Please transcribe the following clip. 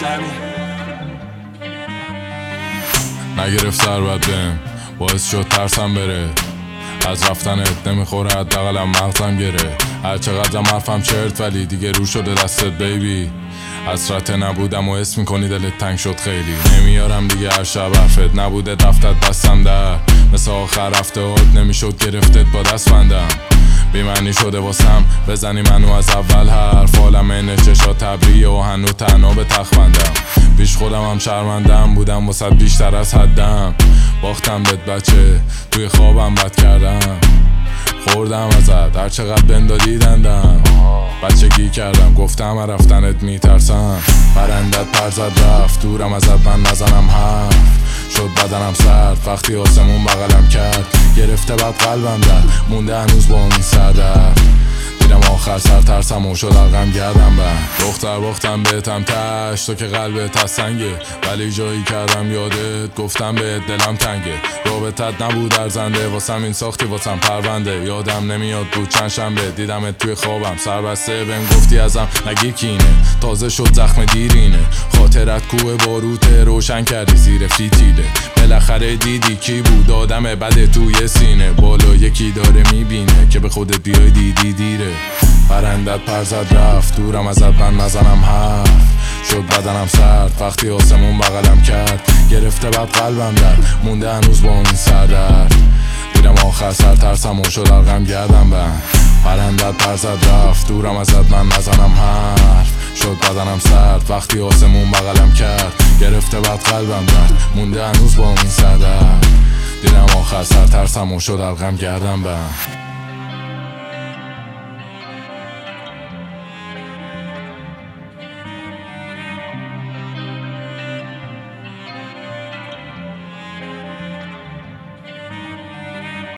نگرفت سر بد بهم، باعث شد ترسم بره. از رفتنت نمیخوره حداقلم مغزم گره. هرچقدرم حرفم چرت ولی دیگه رو شده دستت بیبی. حسرت نبودم و حس میکنی دلت تنگ شد خیلی. نمیارم دیگه هر شب حرفت نبوده رفتت دستم در. مثل آخر هفتهات نمیشد گرفتت با دست بندم. بیمعنی شده واسم بزنی منو از اول حرف. عالم این چشات تبریه و هنو تنها به تخت بندم. پیش خودم هم شرمندم بودم واسه بیشتر از حدم. باختم بهت بچه توی خوابم بد کردم. خوردم ازت هرچقدر بندادی دندم. بچگی کردم گفتم رفتنت میترسم. پرندت پر زد رفت دورم ازت من نزنم حرف. شد بدنم سرد وقتی آسمون بغلم کرد. گرفته بعد قلبم در مونده هنوز با این سردر. دیدم آخر سر ترسم و شد غم گردم بر. دختر باختم بهتم تش تو که قلبت از سنگه. ولی جایی کردم یادت گفتم بهت دلم تنگه. رابطت نبود ارزنده واسم این ساختی واسم پرونده. یادم نمیاد بود چند شنبه دیدمت توی خوابم سربسته. بهم گفتی ازم نگی کینه تازه شد زخم دیرینه. خاطرت کوه باروته روشن کردی زیر فیتیله. بالاخره دیدی کی بود آدم بده توی سینه. بالا یکی داره میبینه که به خودت بیای دیدی دیره. پرندت پر زد رفت دورم ازت من نزنم حرف. شد بدنم سرد وقتی آسمون بغلم کرد. گرفته بعد قلبم در مونده هنوز با این سردرد. دیدم آخر سر ترسم و شد غم گردم بند. پرندت پر زد رفت دورم ازت من نزنم حرف. شد بدنم سرد وقتی آسمون بغلم کرد. گرفته بعد قلبم در مونده هنوز با این سردرد. دیدم آخر سر ترسم و شد غم گردم بند.